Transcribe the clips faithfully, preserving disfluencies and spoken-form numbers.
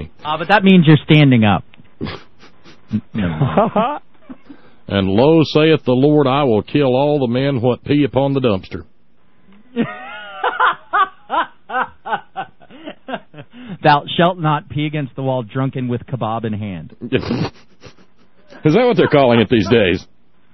me. Uh, but that means you're standing up. And lo, saith the Lord, I will kill all the men what pee upon the dumpster. Thou shalt not pee against the wall drunken with kebab in hand. Is that what they're calling it these days?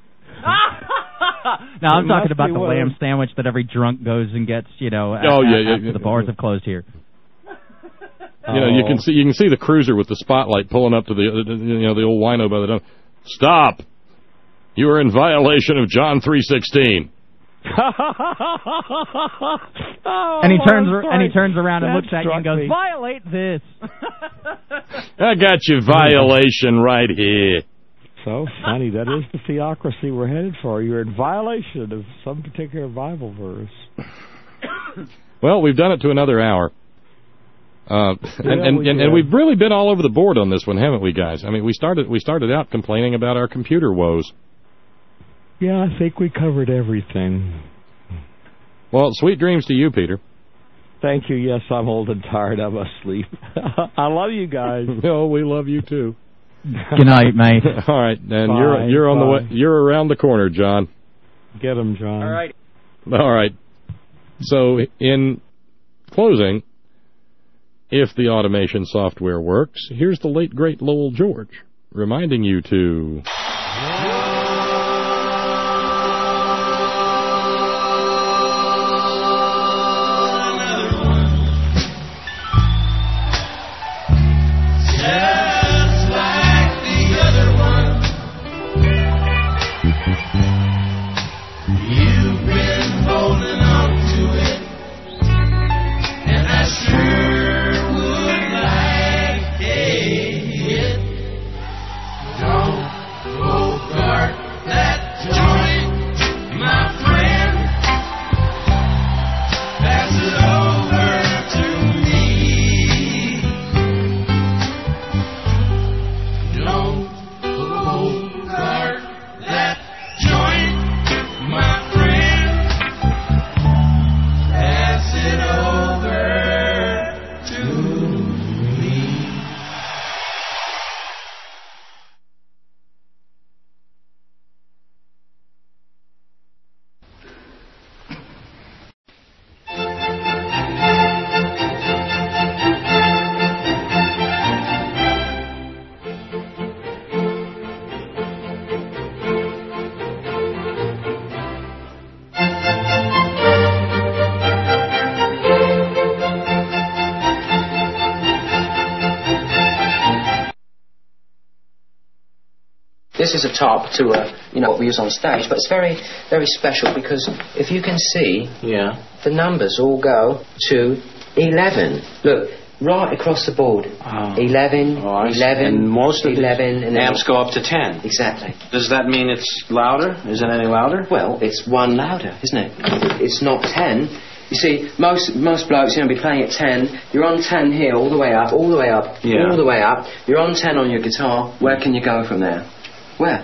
No, I'm talking about the lamb sandwich that every drunk goes and gets, you know, oh, yeah, yeah, after yeah. the bars have closed here. You know, you can see you can see the cruiser with the spotlight pulling up to the you know the old wino by the dump. Stop! You are in violation of John three sixteen. oh, and he turns and he turns around and looks at you and goes, me. "Violate this." I got your violation right here. So funny. That is the theocracy we're headed for. You're in violation of some particular Bible verse. Well, we've done it to another hour. Uh, yeah, and, and, we and, and we've really been all over the board on this one, haven't we, guys? I mean, we started we started out complaining about our computer woes. Yeah, I think we covered everything. Well, sweet dreams to you, Peter. Thank you. Yes, I'm old and tired. I'm asleep. I love you guys. No, we love you too. Good night, mate. All right, and bye, you're you're on bye. the way. You're around the corner, John. Get him, John. All right. All right. So, in closing, if the automation software works, here's the late great Lowell George reminding you to. This is a top to a, you know, what we use on stage, but it's very, very special because if you can see, yeah, the numbers all go to eleven. Look, right across the board. Oh. eleven, oh, eleven, and most of eleven, the and amps go up to ten. Exactly. Does that mean it's louder? Is it any louder? Well, it's one louder, isn't it? It's not ten. You see, most most blokes, you know, be playing at ten. You're on ten here, all the way up, all the way up, yeah. all the way up. You're on ten on your guitar. Where can you go from there? Where?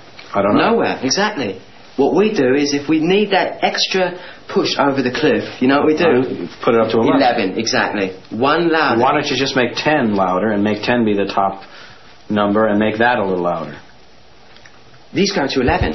I don't know. Nowhere, exactly. What we do is if we need that extra push over the cliff, you know what we do? Uh, put it up to eleven. eleven, exactly. One louder. Why don't you just make ten louder and make ten be the top number and make that a little louder? These go to eleven.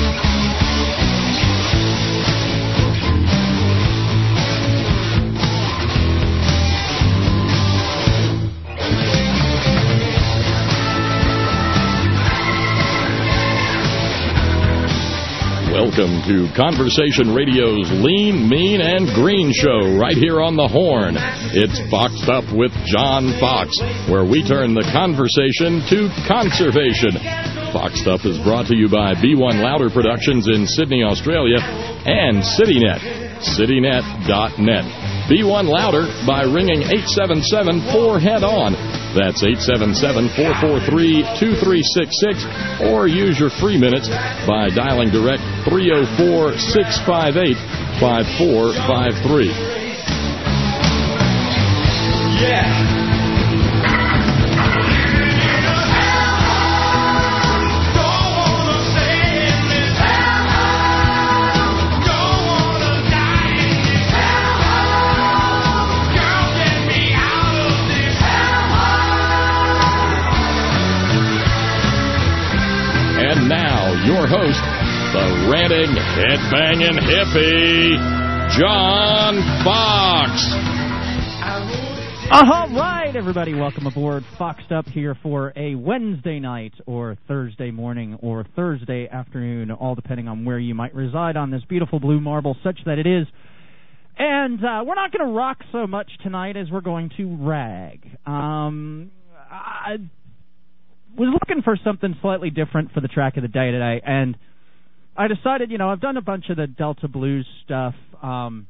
Welcome to Conversation Radio's Lean, Mean, and Green Show right here on the Horn. It's Boxed Up with John Fox, where we turn the conversation to conservation. Boxed Up is brought to you by B one Louder Productions in Sydney, Australia, and CityNet, citynet dot net. B one Louder by ringing eight seven seven four head on. That's eight seven seven, four four three, two three six six, or use your free minutes by dialing direct three oh four, six five eight, five four five three. Yeah. your host, the ranting, headbanging hippie, John Fox. All right, everybody, welcome aboard. Foxed Up here for a Wednesday night or Thursday morning or Thursday afternoon, all depending on where you might reside on this beautiful blue marble, such that it is. And uh, we're not going to rock so much tonight as we're going to rag. Um, I was looking for something slightly different for the track of the day today, and I decided, you know, I've done a bunch of the Delta Blues stuff. Um,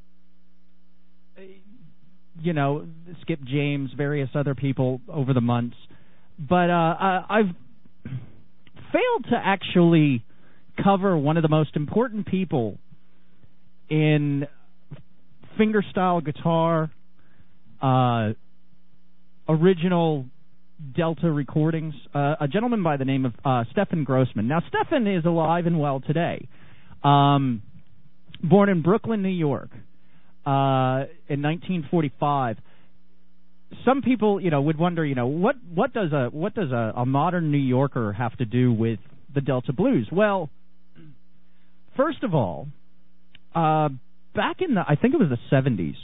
you know, Skip James, various other people over the months. But uh, I've failed to actually cover one of the most important people in fingerstyle guitar, uh, original Delta recordings, uh, a gentleman by the name of uh, Stefan Grossman. Now, Stefan is alive and well today. Um, born in Brooklyn, New York. Uh, in nineteen forty-five, some people, you know, would wonder, you know, what what does a what does a, a modern New Yorker have to do with the Delta Blues? Well, first of all, uh, back in the I think it was the seventies,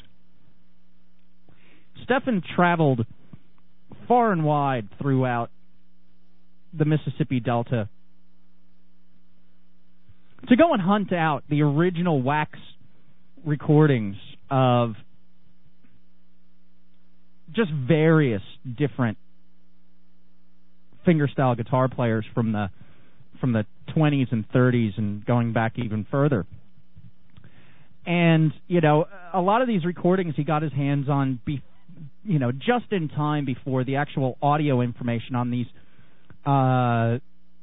Stefan traveled far and wide throughout the Mississippi Delta to go and hunt out the original wax recordings of just various different fingerstyle guitar players from the from the twenties and thirties and going back even further. And, you know, a lot of these recordings he got his hands on, be, you know, just in time before the actual audio information on these uh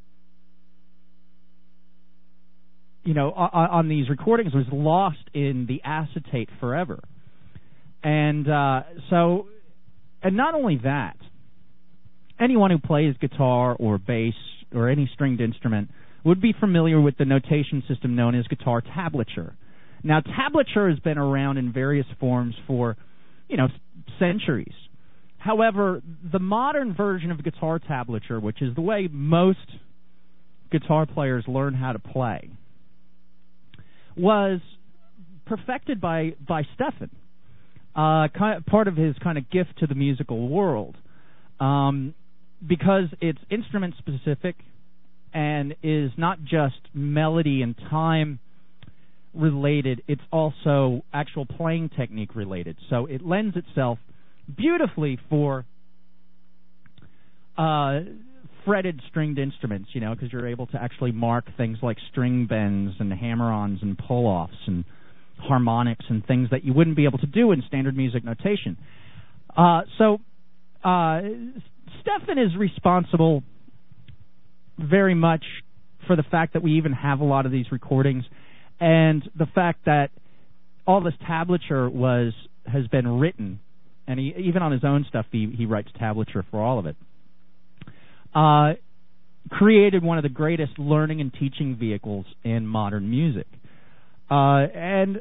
you know, on, on these recordings was lost in the acetate forever. And uh, so, and not only that, anyone who plays guitar or bass or any stringed instrument would be familiar with the notation system known as guitar tablature. Now, tablature has been around in various forms for, you know, centuries. However, the modern version of guitar tablature, which is the way most guitar players learn how to play, was perfected by, by Stefan, uh, kind of part of his kind of gift to the musical world, um, because it's instrument-specific and is not just melody and time related, it's also actual playing technique related. So it lends itself beautifully for uh, fretted stringed instruments, you know, because you're able to actually mark things like string bends and hammer-ons and pull-offs and harmonics and things that you wouldn't be able to do in standard music notation. Uh, so uh, Stefan is responsible very much for the fact that we even have a lot of these recordings, and the fact that all this tablature was has been written, and he, even on his own stuff he, he writes tablature for all of it. Uh, created one of the greatest learning and teaching vehicles in modern music. Uh, and,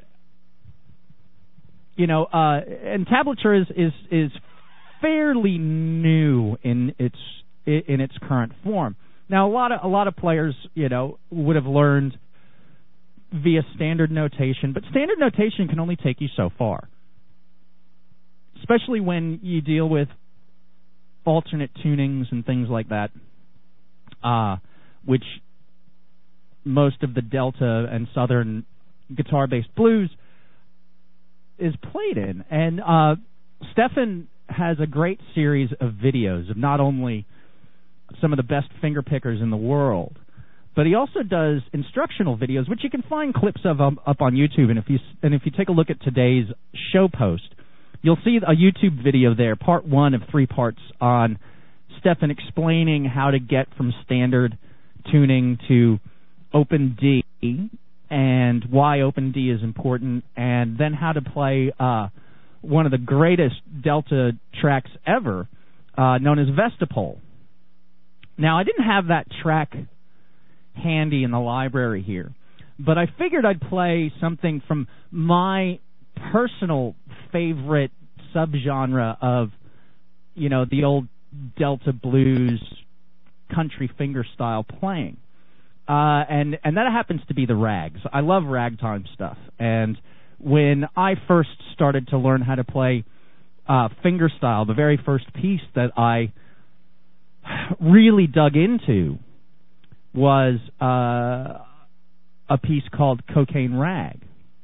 you know, uh, and tablature is, is, is fairly new in its, in its current form. Now, a lot of, a lot of players, you know, would have learned via standard notation, but standard notation can only take you so far. Especially when you deal with alternate tunings and things like that, uh, which most of the Delta and Southern guitar-based blues is played in. And uh, Stefan has a great series of videos of not only some of the best finger pickers in the world, but he also does instructional videos, which you can find clips of um, up on YouTube. And if you and if you take a look at today's show post, you'll see a YouTube video there, part one of three parts, on Stefan explaining how to get from standard tuning to open D and why open D is important, and then how to play uh, one of the greatest Delta tracks ever, uh, known as Vestipole. Now, I didn't have that track handy in the library here, but I figured I'd play something from my personal favorite subgenre of, you know, the old Delta blues country fingerstyle playing. uh, and and that happens to be the rags. I love ragtime stuff, and when I first started to learn how to play uh, fingerstyle, the very first piece that I really dug into was uh, a piece called Cocaine Rag,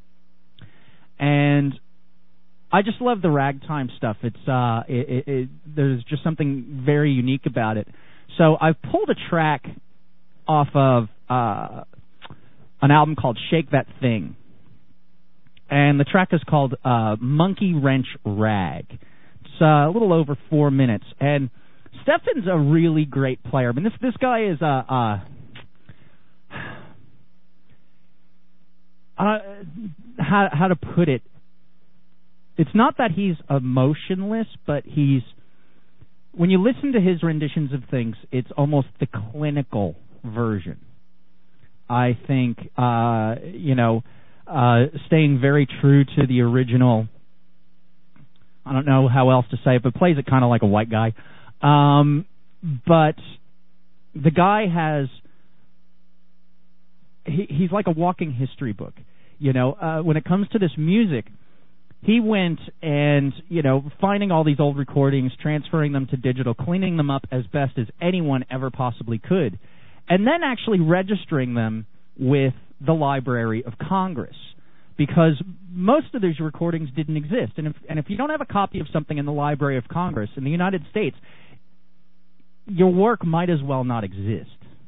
and I just love the ragtime stuff. It's uh, it, it, it, there's just something very unique about it. So I've pulled a track off of uh, an album called Shake That Thing, and the track is called uh, Monkey Wrench Rag. It's uh, a little over four minutes, and Stefan's a really great player. I mean, this this guy is a. Uh, uh, how how to put it? It's not that he's emotionless, but he's, when you listen to his renditions of things, it's almost the clinical version. I think, uh, you know, uh, staying very true to the original, I don't know how else to say it, but plays it kind of like a white guy. Um, but the guy has, he, he's like a walking history book. You know, uh, when it comes to this music, he went and, you know, finding all these old recordings, transferring them to digital, cleaning them up as best as anyone ever possibly could, and then actually registering them with the Library of Congress, because most of these recordings didn't exist. And if, and if you don't have a copy of something in the Library of Congress in the United States, your work might as well not exist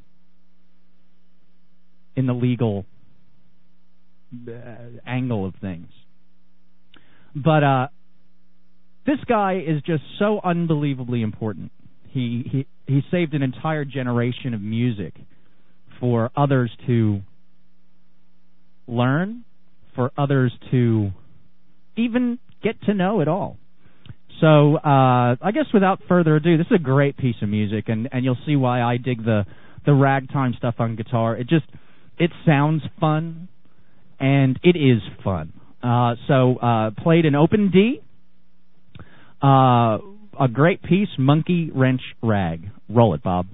in the legal uh, angle of things. But uh, this guy is just so unbelievably important. He, he he saved an entire generation of music for others to learn, for others to even get to know at all. So uh, I guess without further ado, this is a great piece of music, and, and you'll see why I dig the, the ragtime stuff on guitar. It just, it sounds fun, and it is fun. Uh, so, uh, played in open D, uh, a great piece, Monkey Wrench Rag. Roll it, Bob.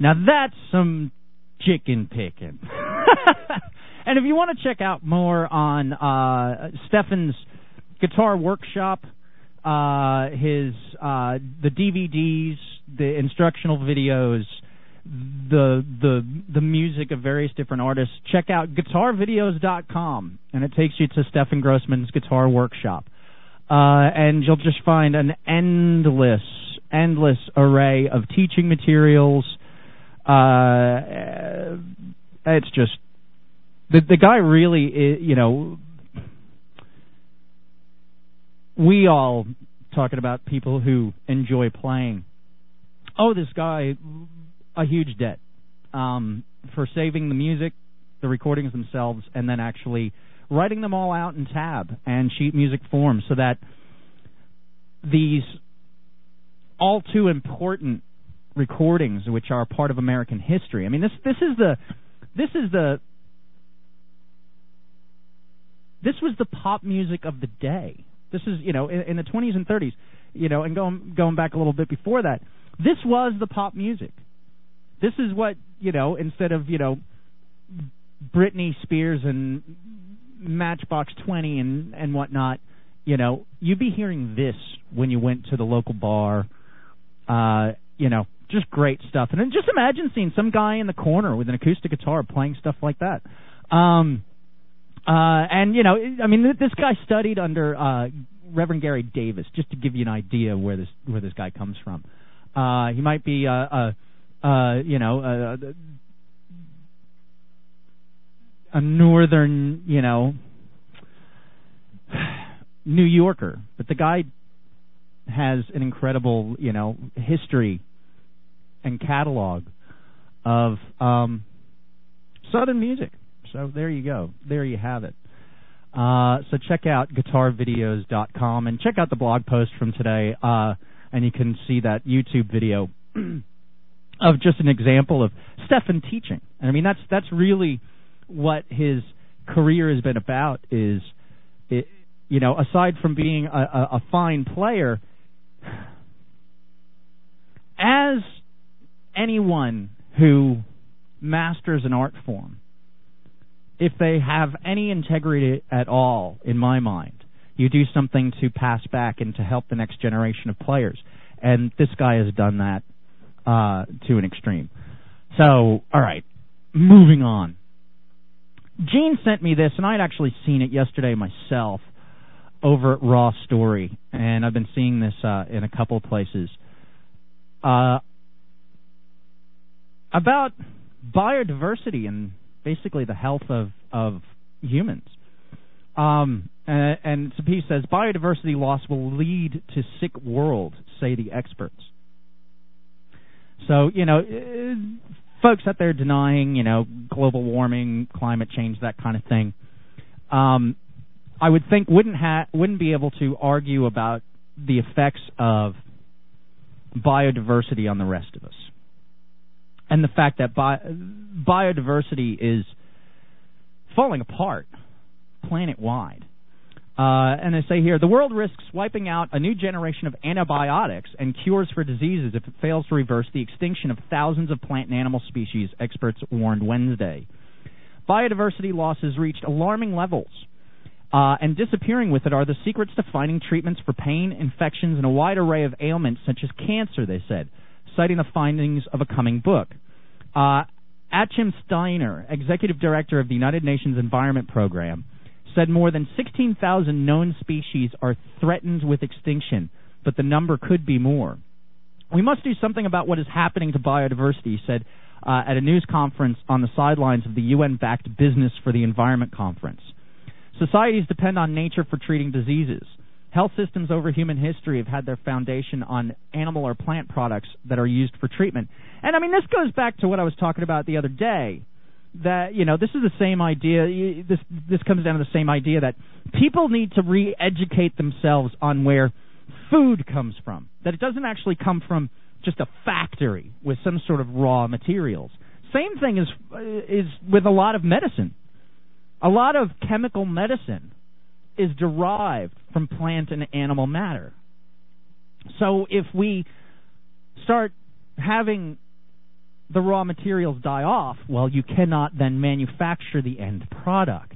Now that's some chicken picking. And if you want to check out more on uh, Stefan's Guitar Workshop, uh, his uh, the D V Ds, the instructional videos, the the the music of various different artists, check out guitar videos dot com, and it takes you to Stefan Grossman's Guitar Workshop. Uh, and you'll just find an endless, endless array of teaching materials. Uh, it's just, the the guy really is, you know, we all talking about people who enjoy playing. Oh, this guy, a huge debt um, for saving the music, the recordings themselves, and then actually writing them all out in tab and sheet music form so that these all too important recordings, which are part of American history. I mean, this this is the this is the this was the pop music of the day. This is, you know, in, in the twenties and thirties, you know, and going going back a little bit before that, this was the pop music. This is what, you know, instead of, you know, Britney Spears and Matchbox twenty and, and whatnot, you know, you'd be hearing this when you went to the local bar. Uh, you know, just great stuff. And then just imagine seeing some guy in the corner with an acoustic guitar playing stuff like that. Um, uh, and, you know, I mean, this guy studied under uh, Reverend Gary Davis, just to give you an idea of where this where this guy comes from. Uh, he might be, uh, uh, uh, you know, uh, a northern, you know, New Yorker, but the guy has an incredible, you know, history and catalog of um, Southern music. So there you go. There you have it. Uh, so check out guitar videos dot com and check out the blog post from today, uh, and you can see that YouTube video of just an example of Stefan teaching. And I mean, that's that's really what his career has been about. Is it, you know, aside from being a, a, a fine player, as anyone who masters an art form, if they have any integrity at all, in my mind, you do something to pass back and to help the next generation of players. And this guy has done that uh, to an extreme. So, all right, moving on. Gene sent me this, and I had actually seen it yesterday myself over at Raw Story, and I've been seeing this uh, in a couple places. Uh, about biodiversity and basically the health of, of humans. Um, and, and Sapi says, biodiversity loss will lead to sick world, say the experts. So, you know, uh, folks out there denying, you know, global warming, climate change, that kind of thing, um, I would think wouldn't ha- wouldn't be able to argue about the effects of biodiversity on the rest of us. And the fact that bi- biodiversity is falling apart planet-wide. Uh, and they say here, the world risks wiping out a new generation of antibiotics and cures for diseases if it fails to reverse the extinction of thousands of plant and animal species, experts warned Wednesday. Biodiversity loss has reached alarming levels, uh, and disappearing with it are the secrets to finding treatments for pain, infections, and a wide array of ailments such as cancer, they said, citing the findings of a coming book. Uh, Achim Steiner, executive director of the United Nations Environment Program, said more than sixteen thousand known species are threatened with extinction, but the number could be more. We must do something about what is happening to biodiversity, he said uh, at a news conference on the sidelines of the U N-backed Business for the Environment conference. Societies depend on nature for treating diseases. Health systems over human history have had their foundation on animal or plant products that are used for treatment. And, I mean, this goes back to what I was talking about the other day, that, you know, this is the same idea, this this comes down to the same idea that people need to re-educate themselves on where food comes from, that it doesn't actually come from just a factory with some sort of raw materials. Same thing is is with a lot of medicine. A lot of chemical medicine is derived from plant and animal matter. So if we start having the raw materials die off, well, you cannot then manufacture the end product.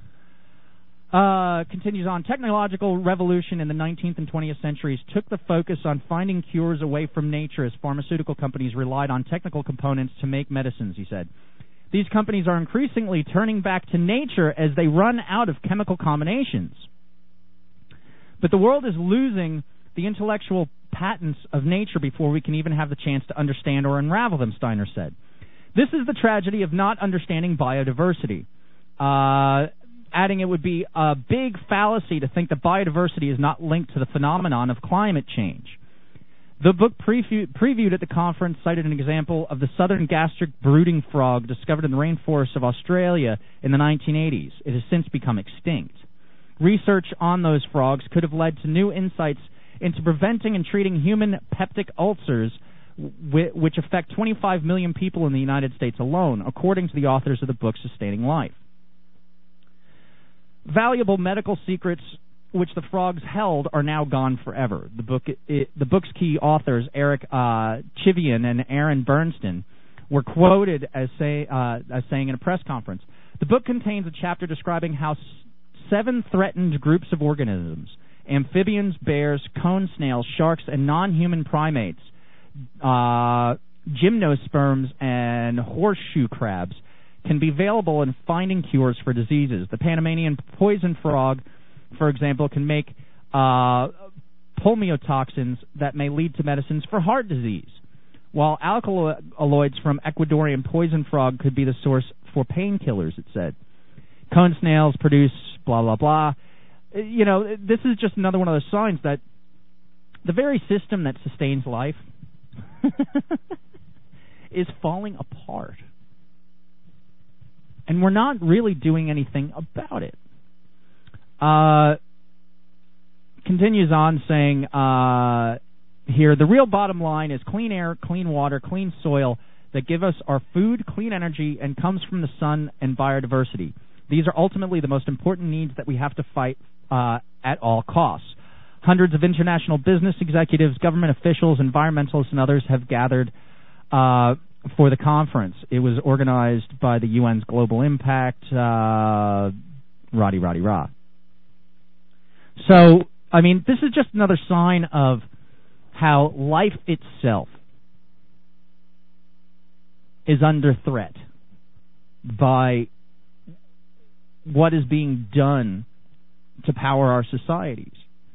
Uh, continues on, technological revolution in the nineteenth and twentieth centuries took the focus on finding cures away from nature as pharmaceutical companies relied on technical components to make medicines, he said. These companies are increasingly turning back to nature as they run out of chemical combinations. But the world is losing the intellectual patents of nature before we can even have the chance to understand or unravel them, Steiner said. This is the tragedy of not understanding biodiversity. Uh... Adding it would be a big fallacy to think that biodiversity is not linked to the phenomenon of climate change. The book preview, previewed at the conference cited an example of the southern gastric brooding frog discovered in the rainforests of Australia in the nineteen eighties. It has since become extinct. Research on those frogs could have led to new insights into preventing and treating human peptic ulcers, which affect twenty-five million people in the United States alone, according to the authors of the book Sustaining Life. Valuable medical secrets which the frogs held are now gone forever. The book, it, the book's key authors, Eric uh, Chivian and Aaron Bernstein, were quoted as, say, uh, as saying in a press conference, the book contains a chapter describing how s- seven threatened groups of organisms, amphibians, bears, cone snails, sharks, and non-human primates, uh, gymnosperms, and horseshoe crabs, can be available in finding cures for diseases. The Panamanian poison frog, for example, can make uh, pulmotoxins that may lead to medicines for heart disease, while alkaloids from Ecuadorian poison frog could be the source for painkillers, it said. Cone snails produce blah, blah, blah. You know, this is just another one of those signs that the very system that sustains life is falling apart. And we're not really doing anything about it. Uh, continues on saying uh, here, the real bottom line is clean air, clean water, clean soil that give us our food, clean energy, and comes from the sun and biodiversity. These are ultimately the most important needs that we have to fight uh, at all costs. Hundreds of international business executives, government officials, environmentalists, and others have gathered uh, for the conference. It was organized by the U N's Global Impact, uh, roddy, roddy, rah. So, I mean, this is just another sign of how life itself is under threat by what is being done to power our societies.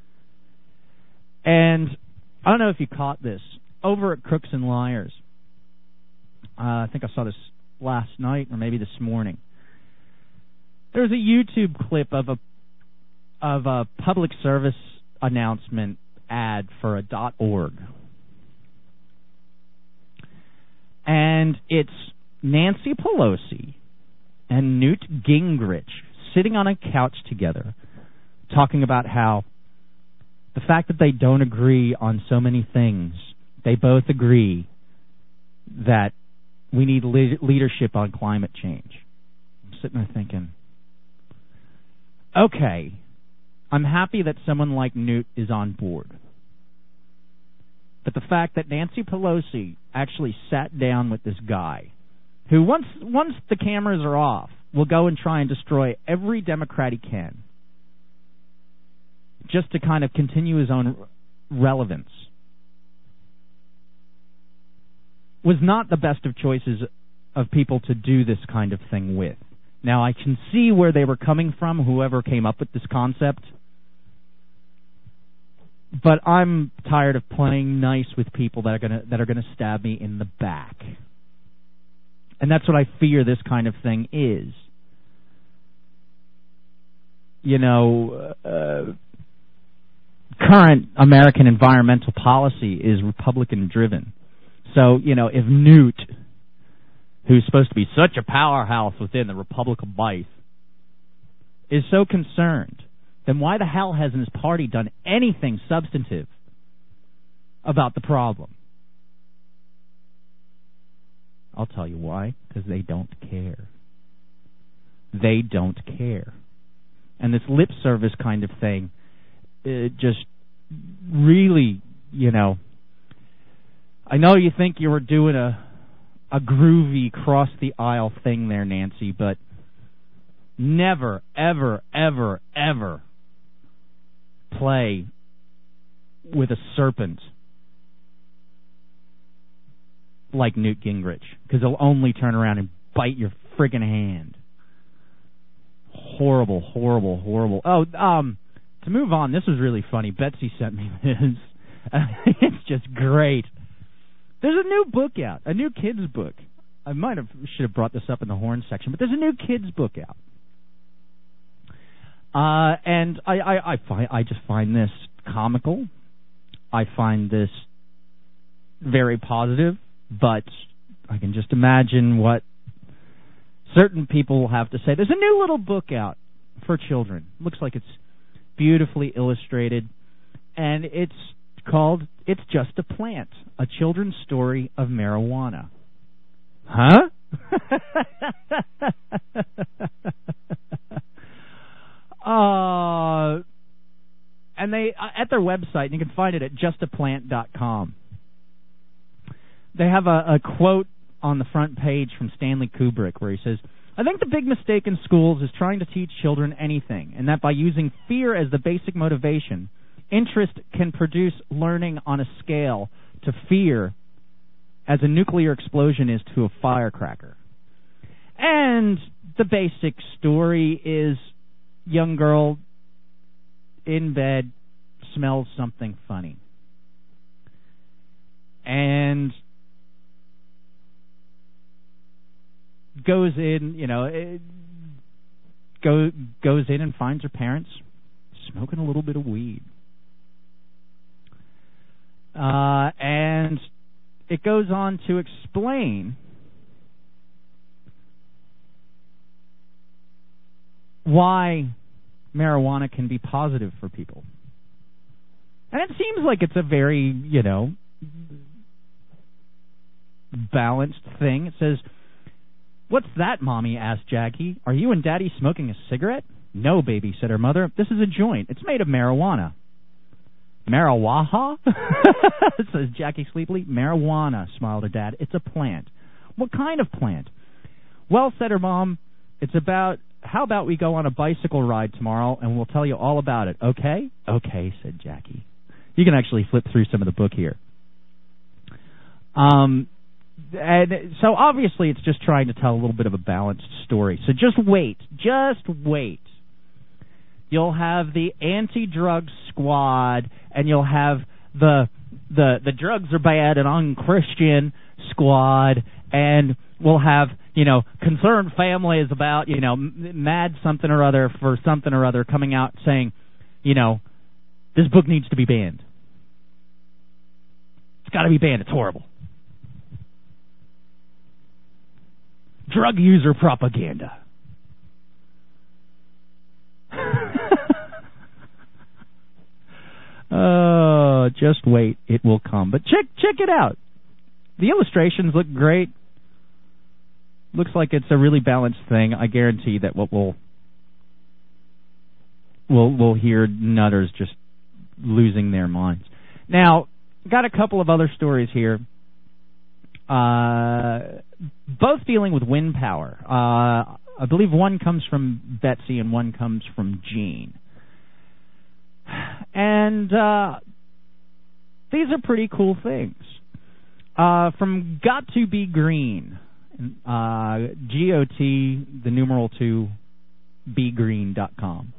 And I don't know if you caught this. Over at Crooks and Liars, Uh, I think I saw this last night or maybe this morning. There was a YouTube clip of a of a public service announcement ad for a .org. And it's Nancy Pelosi and Newt Gingrich sitting on a couch together talking about how the fact that they don't agree on so many things, they both agree that we need le- leadership on climate change. I'm sitting there thinking, okay, I'm happy that someone like Newt is on board. But the fact that Nancy Pelosi actually sat down with this guy, who once once the cameras are off, will go and try and destroy every Democrat he can, just to kind of continue his own relevance, was not the best of choices of people to do this kind of thing with. Now, I can see where they were coming from, whoever came up with this concept, but I'm tired of playing nice with people that are gonna that are gonna stab me in the back. And that's what I fear this kind of thing is. You know, uh, current American environmental policy is Republican-driven. So, you know, if Newt, who's supposed to be such a powerhouse within the Republican base, is so concerned, then why the hell hasn't his party done anything substantive about the problem? I'll tell you why. Because they don't care. They don't care. And this lip service kind of thing, it just really, you know, I know you think you were doing a a groovy cross-the-aisle thing there, Nancy, but never, ever, ever, ever play with a serpent like Newt Gingrich, because he'll only turn around and bite your friggin' hand. Horrible, horrible, horrible. Oh, um, to move on, this was really funny. Betsy sent me this. It's just great. There's a new book out, a new kids book. I might have should have brought this up in the horn section, but there's a new kids book out. Uh, and I, I, I find I just find this comical. I find this very positive, but I can just imagine what certain people will have to say. There's a new little book out for children. Looks like it's beautifully illustrated, and it's called It's Just a Plant, a children's story of marijuana. Huh? uh, and they uh, at their website, and you can find it at just a plant dot com. They have a, a quote on the front page from Stanley Kubrick where he says, "I think the big mistake in schools is trying to teach children anything, and that by using fear as the basic motivation, interest can produce learning on a scale to fear as a nuclear explosion is to a firecracker." And the basic story is young girl in bed smells something funny. And goes in, you know, it go, goes in and finds her parents smoking a little bit of weed. Uh, and it goes on to explain why marijuana can be positive for people. And it seems like it's a very, you know, balanced thing. It says, "What's that, Mommy?" asked Jackie. "Are you and Daddy smoking a cigarette?" "No, baby," said her mother. "This is a joint. It's made of marijuana." "Marijuana?" says Jackie sleepily. "Marijuana," smiled her dad. "It's a plant." "What kind of plant?" "Well," said her mom, "it's about, how about we go on a bicycle ride tomorrow and we'll tell you all about it, okay?" "Okay," said Jackie. You can actually flip through some of the book here. Um, and so obviously it's just trying to tell a little bit of a balanced story. So just wait. Just wait. You'll have the anti-drug squad, and you'll have the the the drugs are bad and unchristian squad, and we'll have, you know, concerned families about, you know, mad something or other for something or other coming out saying, you know, this book needs to be banned. It's got to be banned. It's horrible. Drug user propaganda. Oh, just wait. It will come. But check check it out. The illustrations look great. Looks like it's a really balanced thing. I guarantee that what we'll we'll we'll hear nutters just losing their minds. Now, got a couple of other stories here. Uh, both dealing with wind power. Uh, I believe one comes from Betsy and one comes from Gene. And uh, these are pretty cool things. Uh, from Got to Be Green, uh, G O T, the numeral two, be green dot com.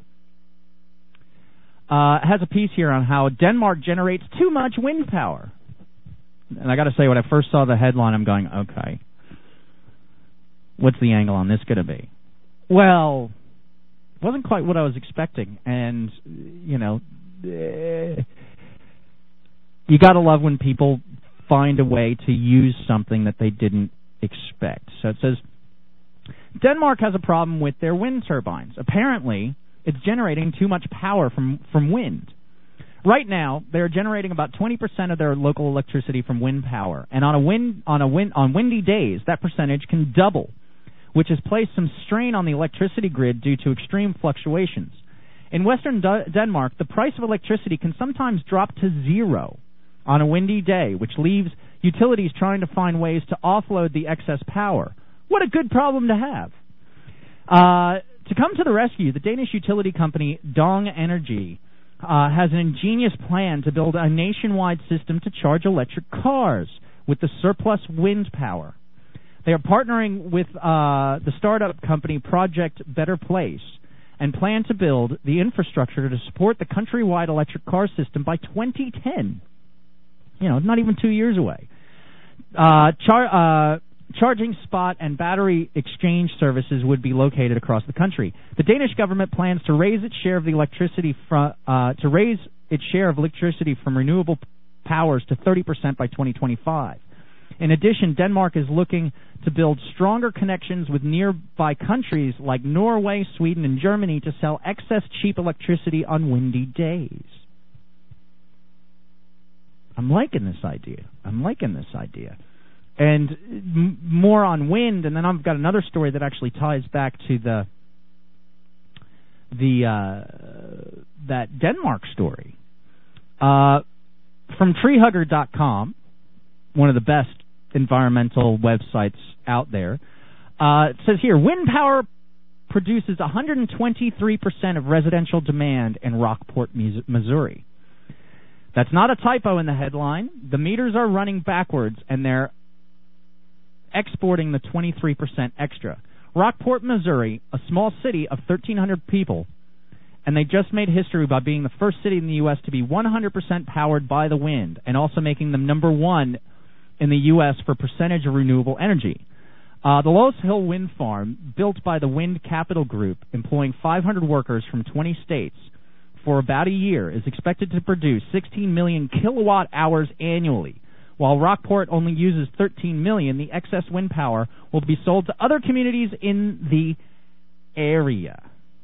Uh, has a piece here on how Denmark generates too much wind power. And I got to say, when I first saw the headline, I'm going, okay, what's the angle on this going to be? Well, it wasn't quite what I was expecting. And, you know, eh, you got to love when people find a way to use something that they didn't expect. So it says, Denmark has a problem with their wind turbines. Apparently, it's generating too much power from, from wind. Right now, they're generating about twenty percent of their local electricity from wind power, and on a wind on a wind on windy days, that percentage can double, which has placed some strain on the electricity grid due to extreme fluctuations. In western D- Denmark, the price of electricity can sometimes drop to zero on a windy day, which leaves utilities trying to find ways to offload the excess power. What a good problem to have. Uh, to come to the rescue, the Danish utility company Dong Energy uh, has an ingenious plan to build a nationwide system to charge electric cars with the surplus wind power. They are partnering with uh, the startup company Project Better Place and plan to build the infrastructure to support the countrywide electric car system by twenty ten. You know, not even two years away. Uh, char- uh, charging spot and battery exchange services would be located across the country. The Danish government plans to raise its share of the electricity from uh, to raise its share of electricity from renewable powers to thirty percent by twenty twenty-five. In addition, Denmark is looking to build stronger connections with nearby countries like Norway, Sweden, and Germany to sell excess cheap electricity on windy days. I'm liking this idea. I'm liking this idea. And m- more on wind, and then I've got another story that actually ties back to the the uh, that Denmark story. Uh, from tree hugger dot com, one of the best environmental websites out there, uh, it says here, wind power produces one hundred twenty-three percent of residential demand in Rockport, Missouri. That's not a typo in the headline. The meters are running backwards, and they're exporting the twenty-three percent extra. Rockport, Missouri, a small city of thirteen hundred people, and they just made history by being the first city in the U S to be one hundred percent powered by the wind, and also making them number one in the U S for percentage of renewable energy. Uh, the Loess Hill Wind Farm, built by the Wind Capital Group, employing five hundred workers from twenty states for about a year, is expected to produce sixteen million kilowatt hours annually. While Rockport only uses thirteen million, the excess wind power will be sold to other communities in the area.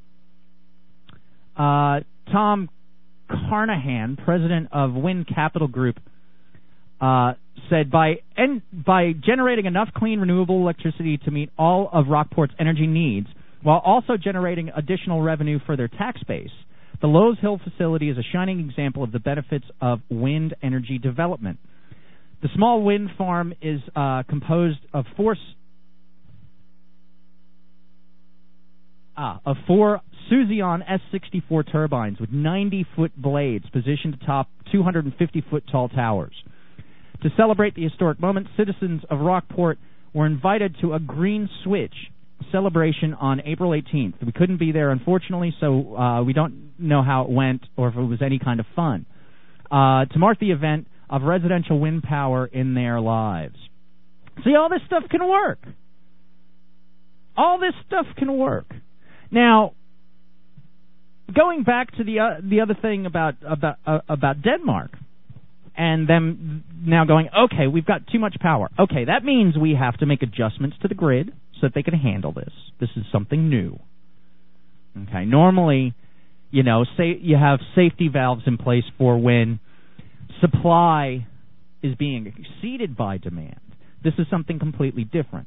Uh, Tom Carnahan, president of Wind Capital Group, uh, said by en- by generating enough clean renewable electricity to meet all of Rockport's energy needs, while also generating additional revenue for their tax base, the Loess Hill facility is a shining example of the benefits of wind energy development. The small wind farm is uh, composed of four ah, of four Suzlon S sixty-four turbines with ninety-foot blades positioned atop two hundred fifty foot tall towers. To celebrate the historic moment, citizens of Rockport were invited to a Green Switch celebration on April eighteenth. We couldn't be there, unfortunately, so uh, we don't know how it went or if it was any kind of fun. Uh, to mark the event of residential wind power in their lives. See, all this stuff can work. All this stuff can work. Now, going back to the uh, the other thing about about uh, about Denmark, and them now going, okay, we've got too much power. Okay, that means we have to make adjustments to the grid so that they can handle this. This is something new. Okay, normally, you know, say you have safety valves in place for when supply is being exceeded by demand. This is something completely different,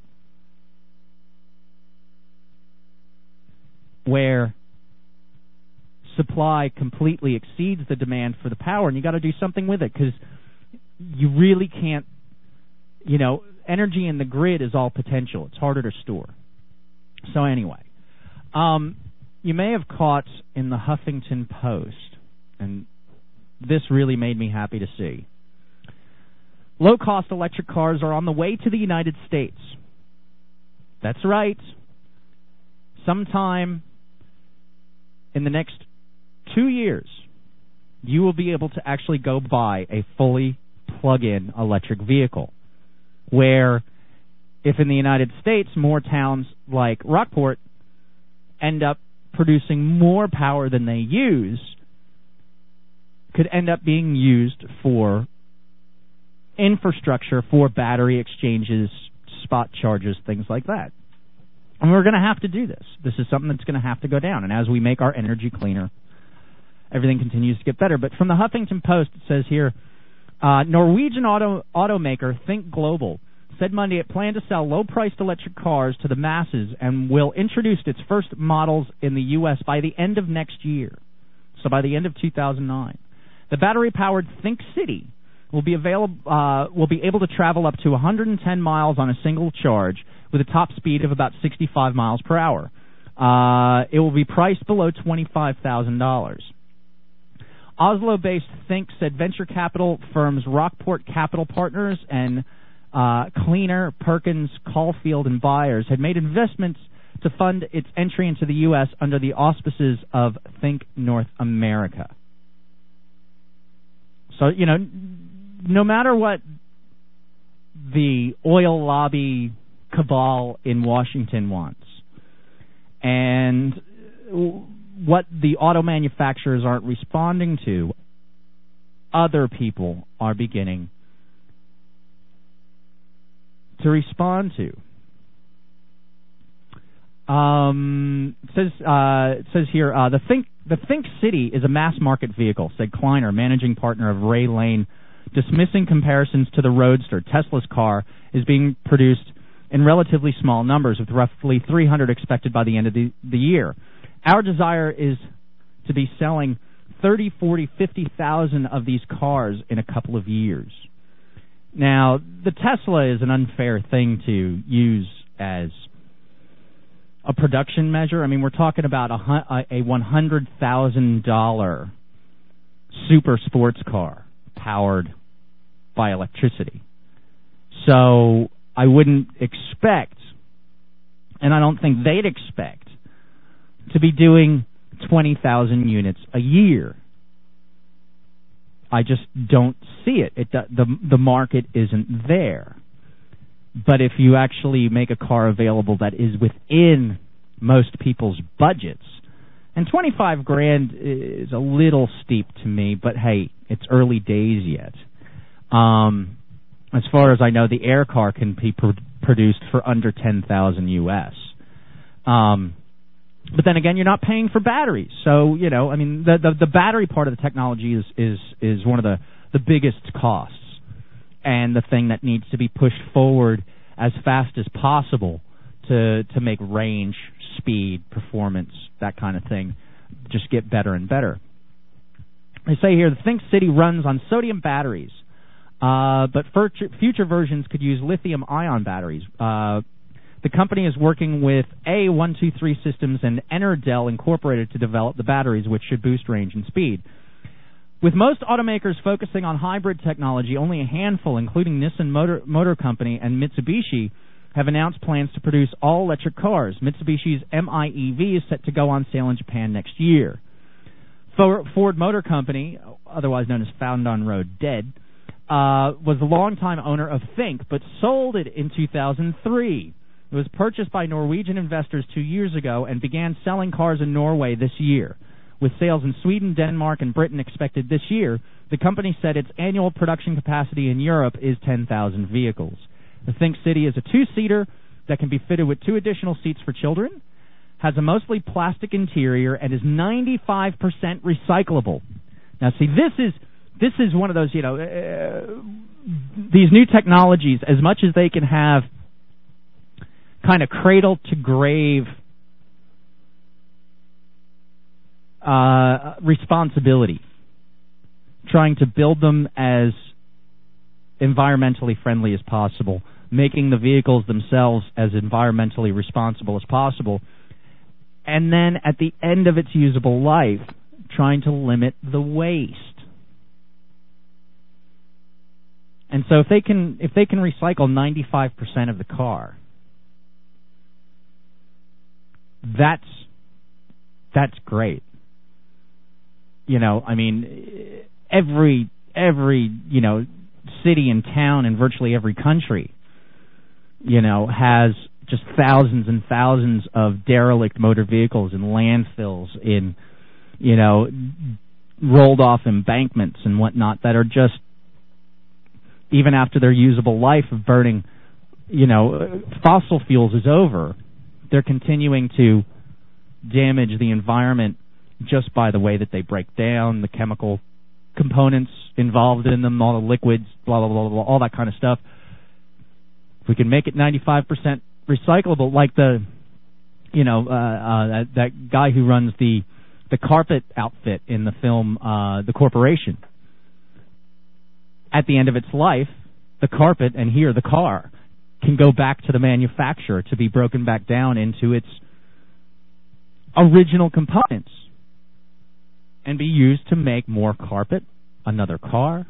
where supply completely exceeds the demand for the power, and you got to do something with it, because you really can't, you know, energy in the grid is all potential. It's harder to store. So anyway, um, you may have caught in the Huffington Post, and this really made me happy to see. Low-cost electric cars are on the way to the United States. That's right. Sometime in the next two years, you will be able to actually go buy a fully plug-in electric vehicle, where if in the United States more towns like Rockport end up producing more power than they use, could end up being used for infrastructure for battery exchanges, spot charges, things like that. And we're going to have to do this. This is something that's going to have to go down. And as we make our energy cleaner, everything continues to get better. But from the Huffington Post, it says here, uh, Norwegian auto automaker Think Global said Monday it planned to sell low-priced electric cars to the masses and will introduce its first models in the U S by the end of next year, so by the end of two thousand nine. The battery-powered Think City will be available uh, will be able to travel up to one hundred ten miles on a single charge with a top speed of about sixty-five miles per hour. Uh, it will be priced below twenty-five thousand dollars. Oslo-based Think said venture capital firms Rockport Capital Partners and uh, Cleaner, Perkins, Caulfield, and Byers had made investments to fund its entry into the U S under the auspices of Think North America. So, you know, no matter what the oil lobby cabal in Washington wants, and what the auto manufacturers aren't responding to, other people are beginning to respond to. Um, it says uh, it says here uh, the Think the Think City is a mass market vehicle, said Kleiner, managing partner of Ray Lane, dismissing comparisons to the Roadster. Tesla's car is being produced in relatively small numbers, with roughly three hundred expected by the end of the, the year. Our desire is to be selling thirty, forty, fifty thousand of these cars in a couple of years. Now, the Tesla is an unfair thing to use as a production measure. I mean, we're talking about a, a one hundred thousand dollars super sports car powered by electricity. So I wouldn't expect, and I don't think they'd expect, to be doing twenty thousand units a year. I just don't see it. It the the market isn't there. But if you actually make a car available that is within most people's budgets, and twenty-five grand is a little steep to me, but hey, it's early days yet. Um, as far as I know, the Air car can be pr- produced for under ten thousand U S. Um, but then again, you're not paying for batteries, so you know, I mean, the the, the battery part of the technology is is is one of the the biggest costs, and the thing that needs to be pushed forward as fast as possible to to make range, speed, performance, that kind of thing, just get better and better. They say here, the Think City runs on sodium batteries, uh, but future versions could use lithium-ion batteries. Uh, the company is working with A one two three Systems and Enerdell Incorporated to develop the batteries, which should boost range and speed. With most automakers focusing on hybrid technology, only a handful, including Nissan Motor, Motor Company and Mitsubishi, have announced plans to produce all-electric cars. Mitsubishi's M I E V is set to go on sale in Japan next year. Ford Motor Company, otherwise known as Found on Road Dead, uh, was the longtime owner of Think, but sold it in two thousand three. It was purchased by Norwegian investors two years ago and began selling cars in Norway this year. With sales in Sweden, Denmark, and Britain expected this year, the company said its annual production capacity in Europe is ten thousand vehicles. The Think City is a two-seater that can be fitted with two additional seats for children, has a mostly plastic interior, and is ninety-five percent recyclable. Now, see, this is this is one of those, you know, uh, these new technologies, as much as they can have kind of cradle-to-grave uh, responsibility, trying to build them as environmentally friendly as possible, making the vehicles themselves as environmentally responsible as possible, and then at the end of its usable life, trying to limit the waste. And so if they can if they can recycle ninety-five percent of the car, that's that's great. You know, I mean, every every, you know, city and town in virtually every country, you know, has just thousands and thousands of derelict motor vehicles in landfills, in, you know, rolled off embankments and whatnot that are just, even after their usable life of burning, you know, fossil fuels is over, they're continuing to damage the environment just by the way that they break down, the chemical components involved in them, all the liquids, blah, blah, blah, blah, all that kind of stuff. If we can make it ninety-five percent recyclable, like the, you know, uh, uh, that, that guy who runs the the carpet outfit in the film uh, The Corporation. at the end of its life, the carpet and here the car can go back to the manufacturer to be broken back down into its original components and be used to make more carpet, another car.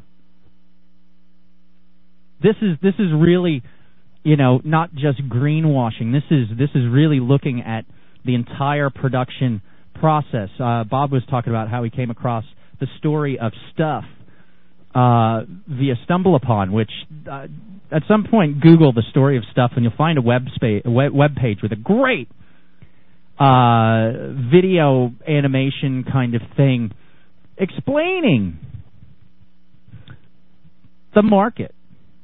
This is this is really, you know, not just greenwashing. This is this is really looking at the entire production process. Uh, Bob was talking about how he came across the story of Stuff uh, via StumbleUpon, which uh, at some point Google the story of Stuff and you'll find a web, spa- a web page with a great uh, video animation kind of thing explaining the market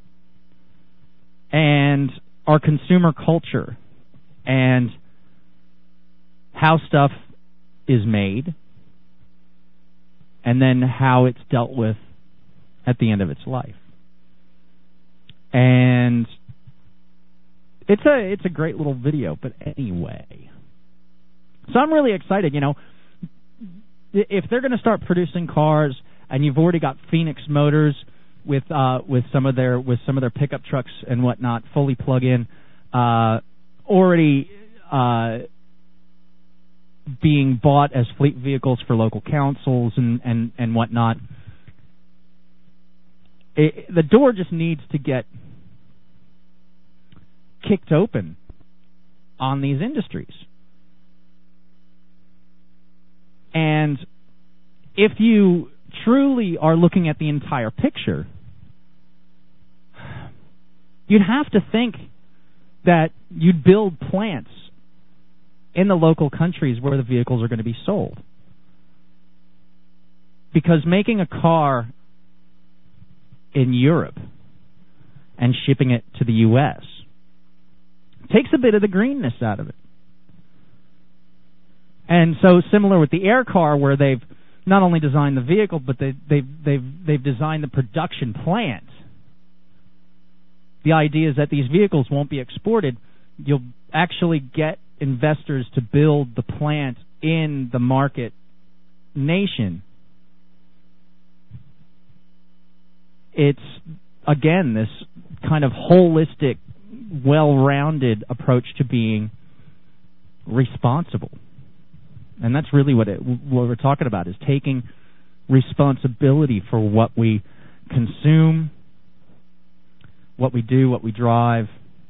and our consumer culture and how stuff is made and then how it's dealt with at the end of its life. And it's a it's a great little video, but anyway. So I'm really excited, you know, if they're going to start producing cars and you've already got Phoenix Motors with uh, with some of their with some of their pickup trucks and whatnot, fully plug-in, uh, already uh, being bought as fleet vehicles for local councils and and and whatnot. It, the door just needs to get kicked open on these industries. And if you truly are looking at the entire picture, you'd have to think that you'd build plants in the local countries where the vehicles are going to be sold. Because making a car in Europe and shipping it to the U S takes a bit of the greenness out of it. And so similar with the air car, where they've not only designed the vehicle, but they, they've, they've, they've designed the production plant. The idea is that these vehicles won't be exported. You'll actually get investors to build the plant in the market nation. It's, again, this kind of holistic, well-rounded approach to being responsible. And that's really what, it, what we're talking about, is taking responsibility for what we consume, what we do, what we drive,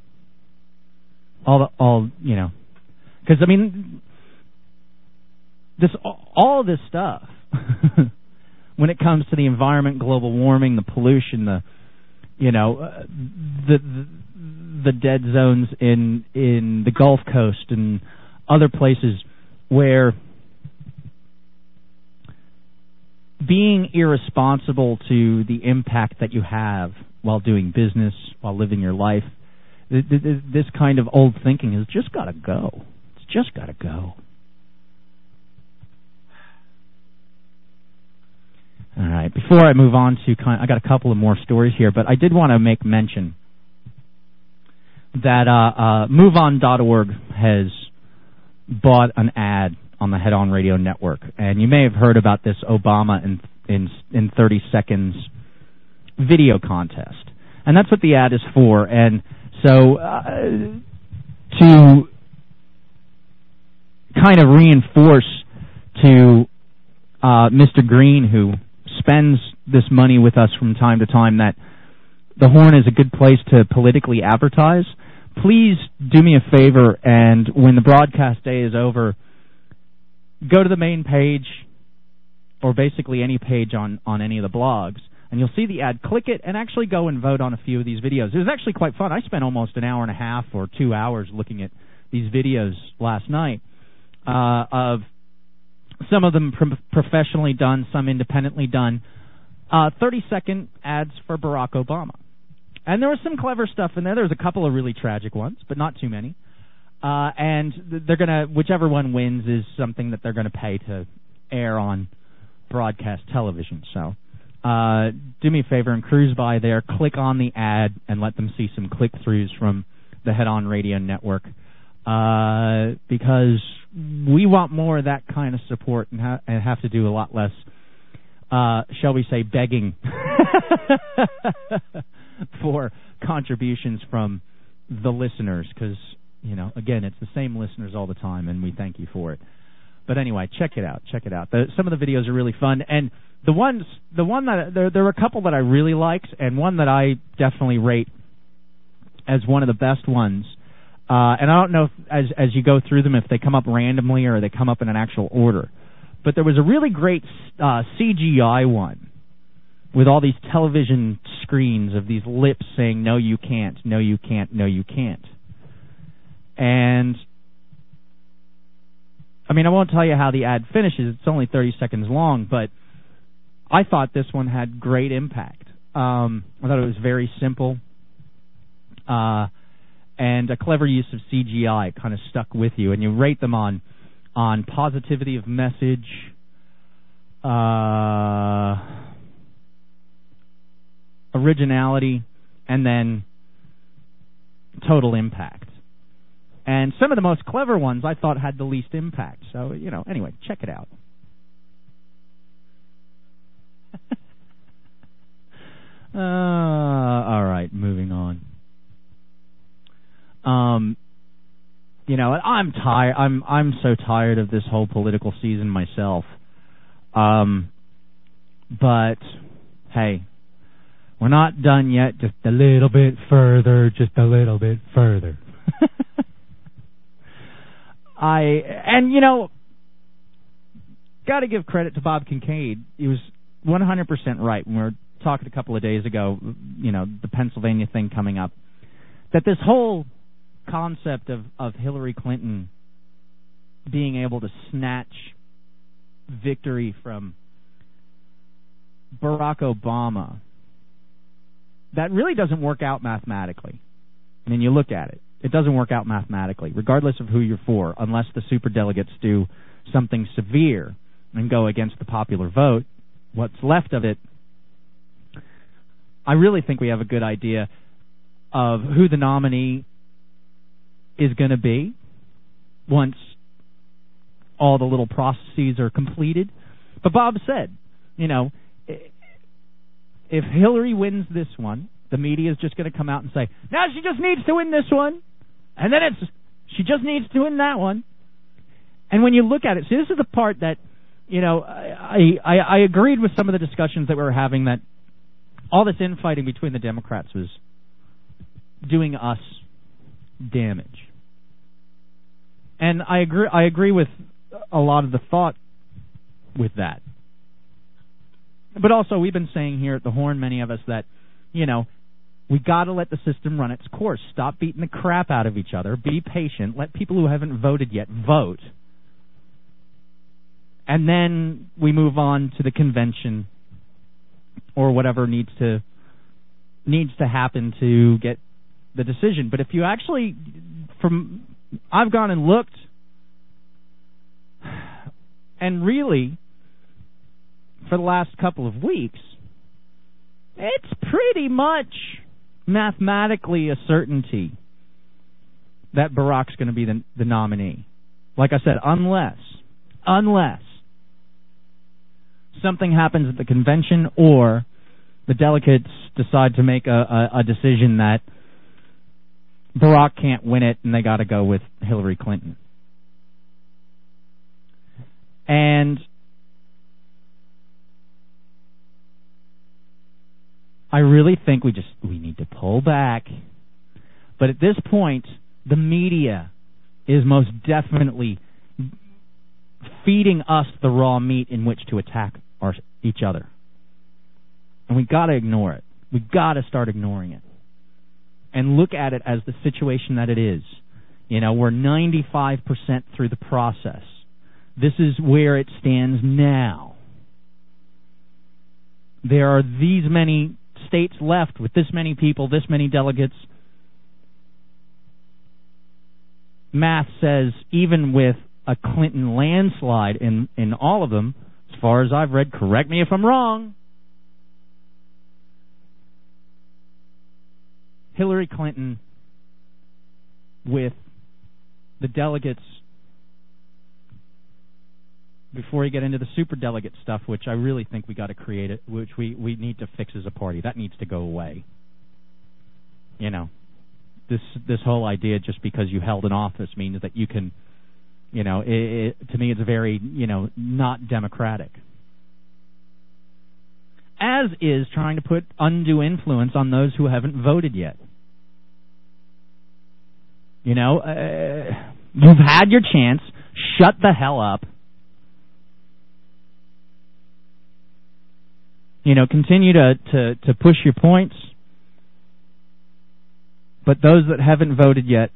all, the, all you know. Because, I mean, this all this stuff, when it comes to the environment, global warming, the pollution, the, you know, uh, the, the the dead zones in in the Gulf Coast and other places where being irresponsible to the impact that you have while doing business, while living your life, th- th- this kind of old thinking has just got to go. It's just got to go. All right, before I move on to kind of, I got a couple of more stories here, but I did want to make mention that uh, uh, move on dot org has bought an ad on the Head On Radio Network, and you may have heard about this Obama in in, in thirty seconds video contest, and that's what the ad is for. And so uh, to kind of reinforce to uh, Mister Green, who spends this money with us from time to time, that the Horn is a good place to politically advertise, please do me a favor, and when the broadcast day is over, go to the main page, or basically any page on, on any of the blogs, and you'll see the ad. Click it, and actually go and vote on a few of these videos. It was actually quite fun. I spent almost an hour and a half or two hours looking at these videos last night, uh, of some of them pro- professionally done, some independently done, uh, thirty-second ads for Barack Obama. And there was some clever stuff in there. There was a couple of really tragic ones, but not too many. Uh, and they're gonna, whichever one wins is something that they're gonna pay to air on broadcast television. So, uh, do me a favor and cruise by there, click on the ad, and let them see some click-throughs from the Head On Radio Network. Uh, because we want more of that kind of support and, ha- and have to do a lot less, uh, shall we say, begging for contributions from the listeners, because, you know, again, it's the same listeners all the time, and we thank you for it. But anyway, check it out. Check it out. The, some of the videos are really fun, and the ones, the one that there, there were a couple that I really liked, and one that I definitely rate as one of the best ones. Uh, and I don't know if, as as you go through them, if they come up randomly or they come up in an actual order. But there was a really great uh, C G I one with all these television screens of these lips saying, "No, you can't. No, you can't. No, you can't." And I mean, I won't tell you how the ad finishes. It's only thirty seconds long, but I thought this one had great impact. Um, I thought it was very simple, uh, and a clever use of C G I kind of stuck with you. And you rate them on on positivity of message, uh, originality, and then total impact. And some of the most clever ones I thought had the least impact. So, you know, anyway, check it out. uh, all right, moving on. Um, you know, I'm tired. I'm I'm so tired of this whole political season myself. Um, but hey, we're not done yet. Just a little bit further. Just a little bit further. I and you know, got to give credit to Bob Kincaid. He was one hundred percent right when we were talking a couple of days ago. You know, the Pennsylvania thing coming up. That this whole concept of, of Hillary Clinton being able to snatch victory from Barack Obama, that really doesn't work out mathematically. I mean, you look at it. It doesn't work out mathematically, regardless of who you're for, unless the superdelegates do something severe and go against the popular vote. What's left of it, I really think we have a good idea of who the nominee is going to be once all the little processes are completed. But Bob said, you know, if Hillary wins this one, the media is just going to come out and say, now she just needs to win this one, and then it's she just needs to win that one. And when you look at it, see, this is the part that, you know, I, I, I agreed with some of the discussions that we were having, that all this infighting between the Democrats was doing us damage. And I agree I agree with a lot of the thought with that. But also, we've been saying here at the Horn, many of us, that, you know, we got to let the system run its course. Stop beating the crap out of each other. Be patient. Let people who haven't voted yet vote. And then we move on to the convention or whatever needs to needs to happen to get the decision. But if you actually, from I've gone and looked, and really, for the last couple of weeks, it's pretty much mathematically a certainty that Barack's going to be the, the nominee. Like I said, unless, unless something happens at the convention or the delegates decide to make a, a, a decision that Barack can't win it and they got to go with Hillary Clinton. And I really think we just we need to pull back. But at this point, the media is most definitely feeding us the raw meat in which to attack our, each other. And we got to ignore it. We got to start ignoring it. And look at it as the situation that it is. You know, we're ninety-five percent through the process. This is where it stands now. There are these many states left with this many people, this many delegates. Math says even with a Clinton landslide in, in all of them, as far as I've read, correct me if I'm wrong, Hillary Clinton, with the delegates before you get into the superdelegate stuff, which I really think we got to create it, which we, we need to fix as a party. That needs to go away. You know, this this whole idea just because you held an office means that you can, you know, it, it, to me it's very, you know, not democratic. As is trying to put undue influence on those who haven't voted yet. You know, uh, you've had your chance. Shut the hell up. You know, continue to, to, to push your points. But those that haven't voted yet,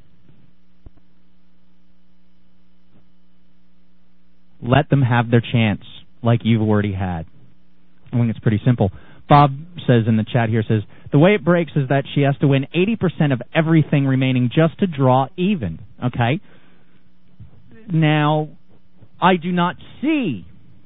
let them have their chance like you've already had. I think it's pretty simple. Bob says in the chat here, says, the way it breaks is that she has to win eighty percent of everything remaining just to draw even. Okay? Now, I do not see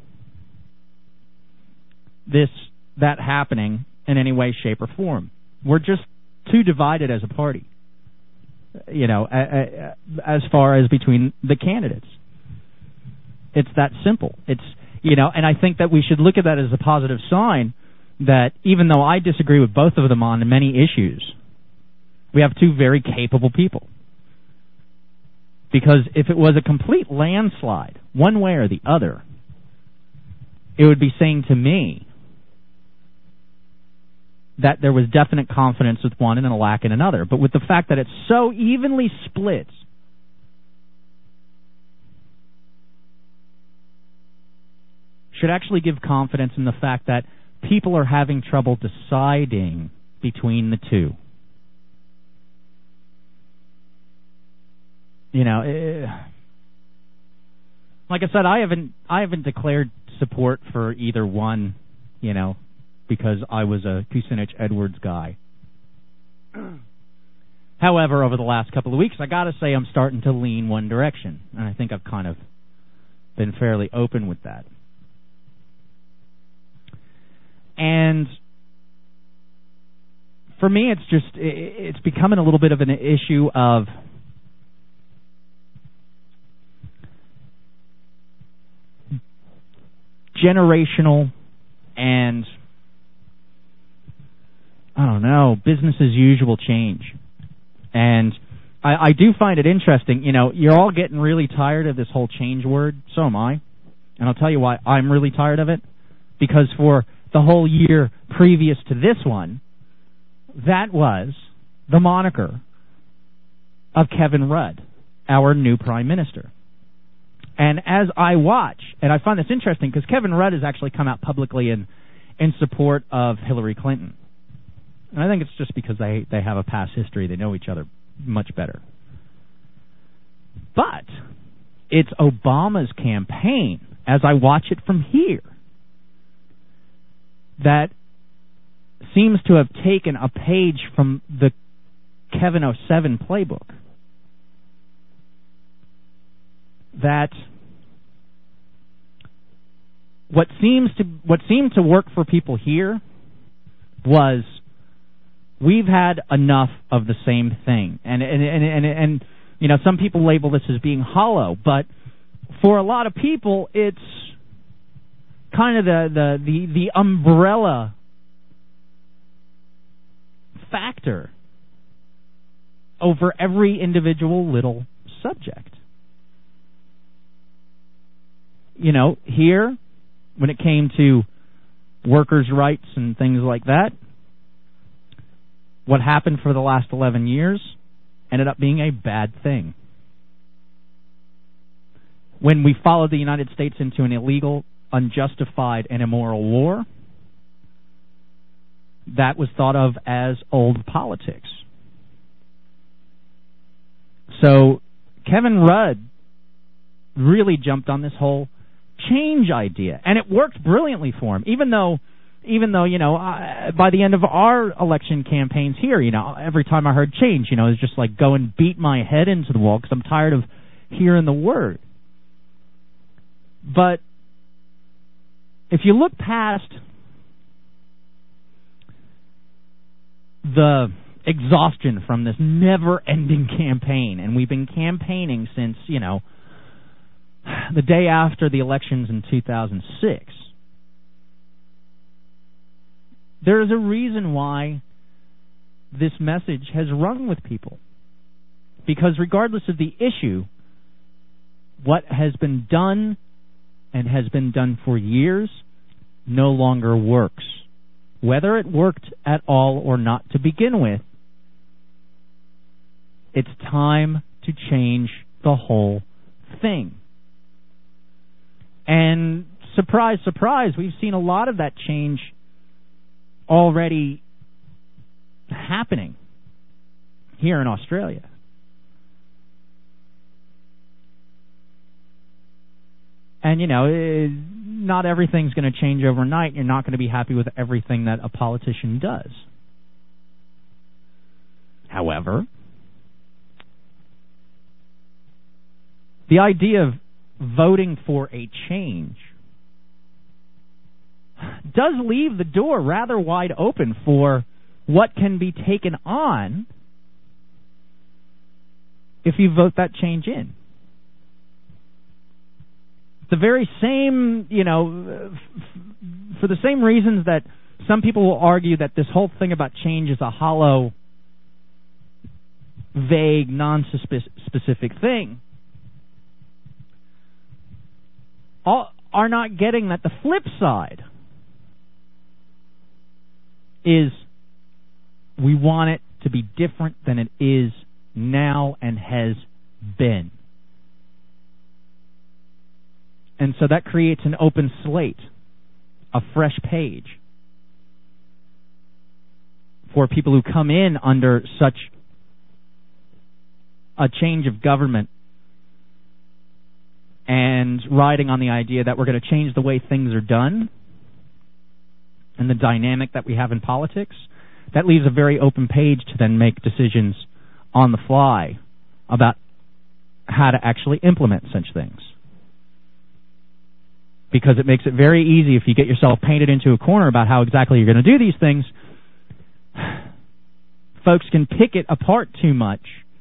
this, that happening in any way, shape, or form. We're just too divided as a party, you know, as far as between the candidates. It's that simple. It's, you know, and I think that we should look at that as a positive sign that even though I disagree with both of them on many issues, we have two very capable people. Because if it was a complete landslide, one way or the other, it would be saying to me that there was definite confidence with one and a lack in another. But with the fact that it's so evenly split, should actually give confidence in the fact that people are having trouble deciding between the two. You know, eh, like I said, I haven't I haven't declared support for either one, you know, because I was a Kucinich-Edwards guy. However, over the last couple of weeks, I got to say I'm starting to lean one direction, and I think I've kind of been fairly open with that. And for me, it's just it's becoming a little bit of an issue of generational and, I don't know, business as usual change. And I, I do find it interesting, you know, you're all getting really tired of this whole change word. So am I. And I'll tell you why I'm really tired of it. Because for the whole year previous to this one, that was the moniker of Kevin Rudd, our new Prime Minister. And as I watch, and I find this interesting because Kevin Rudd has actually come out publicly in, in support of Hillary Clinton. And I think it's just because they, they have a past history. They know each other much better. But it's Obama's campaign, as I watch it from here, that seems to have taken a page from the Kevin oh seven playbook. That what seems to what seemed to work for people here was we've had enough of the same thing, and and and and, and you know, some people label this as being hollow, but for a lot of people, it's kind of the the the, the umbrella factor over every individual little subject. You know, here, when it came to workers' rights and things like that, what happened for the last eleven years ended up being a bad thing. When we followed the United States into an illegal, unjustified, and immoral war, that was thought of as old politics. So Kevin Rudd really jumped on this whole change idea, and it worked brilliantly for him. Even though, even though you know, uh, by the end of our election campaigns here, you know, every time I heard change, you know, it was just like go and beat my head into the wall because I'm tired of hearing the word. But if you look past the exhaustion from this never-ending campaign, and we've been campaigning since, you know, the day after the elections in two thousand six, there is a reason why this message has rung with people. Because regardless of the issue, what has been done and has been done for years no longer works. Whether it worked at all or not to begin with, it's time to change the whole thing. And surprise, surprise, we've seen a lot of that change already happening here in Australia. And, you know, it, not everything's going to change overnight. You're not going to be happy with everything that a politician does. However, the idea of voting for a change does leave the door rather wide open for what can be taken on if you vote that change in. The very same, you know, f- for the same reasons that some people will argue that this whole thing about change is a hollow, vague, non-specific thing, all are not getting that the flip side is we want it to be different than it is now and has been. And so that creates an open slate, a fresh page for people who come in under such a change of government and riding on the idea that we're going to change the way things are done and the dynamic that we have in politics. That leaves a very open page to then make decisions on the fly about how to actually implement such things. Because it makes it very easy if you get yourself painted into a corner about how exactly you're going to do these things. Folks can pick it apart too much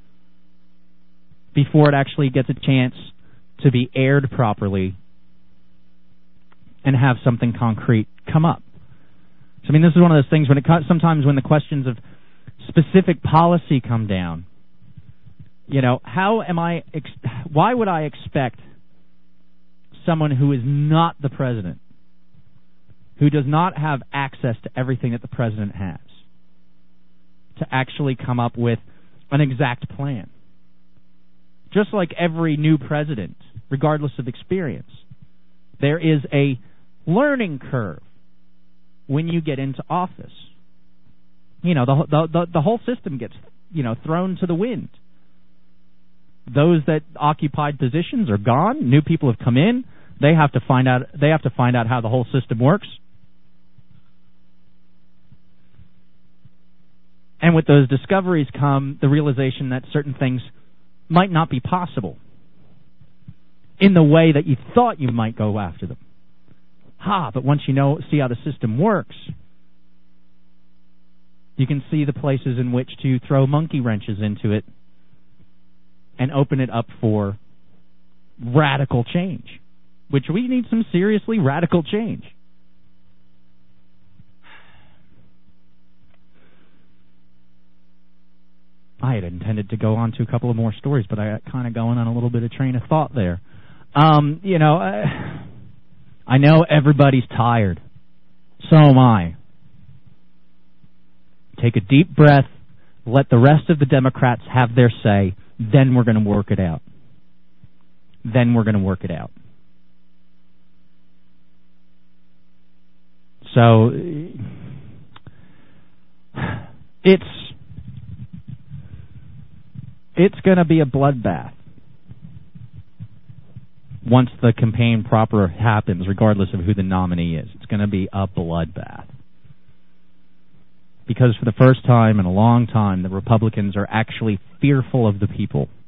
before it actually gets a chance to be aired properly and have something concrete come up. So, I mean, this is one of those things when it sometimes when the questions of specific policy come down, you know, how am I, ex- why would I expect someone who is not the president, who does not have access to everything that the president has, to actually come up with an exact plan? Just like every new president, regardless of experience, there is a learning curve when you get into office. You know, the the the, the whole system gets, you know, thrown to the wind. Those that occupied positions are gone. New people have come in. They have to find out. They have to find out how the whole system works. And with those discoveries come the realization that certain things might not be possible in the way that you thought you might go after them. Ha! But once you know, see how the system works, you can see the places in which to throw monkey wrenches into it and open it up for radical change, which we need some seriously radical change. I had intended to go on to a couple of more stories, but I got kind of going on a little bit of train of thought there. Um, you know, I, I know everybody's tired. So am I. Take a deep breath. Let the rest of the Democrats have their say. Then we're going to work it out. Then we're going to work it out. So, it's it's going to be a bloodbath once the campaign proper happens, regardless of who the nominee is. It's going to be a bloodbath. Because for the first time in a long time, the Republicans are actually fearful of the people.